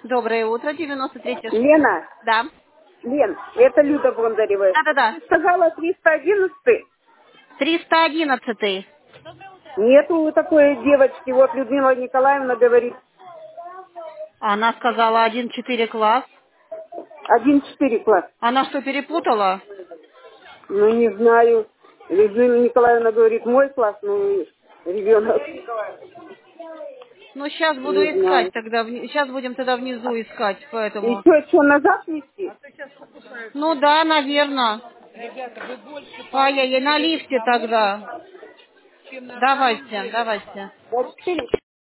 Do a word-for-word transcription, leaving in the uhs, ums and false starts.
Доброе утро, девяносто третья школа. Лена, Да. Лен, это Люда Бондарева. Да-да-да. Ты сказала триста одиннадцать? триста одиннадцать. Нету такой девочки. Вот Людмила Николаевна говорит, Она сказала один четыре класс. один четыре класс. Она что, перепутала? Ну, не знаю. Людмила Николаевна говорит, мой класс, ну, ребенок. Ну, сейчас буду Не искать знаю. тогда. Сейчас будем тогда внизу искать, И поэтому. что, что, назад нести? Ну да, наверное. Ай-яй-яй, на лифте тогда. Давайте, давайте. двадцать четыре?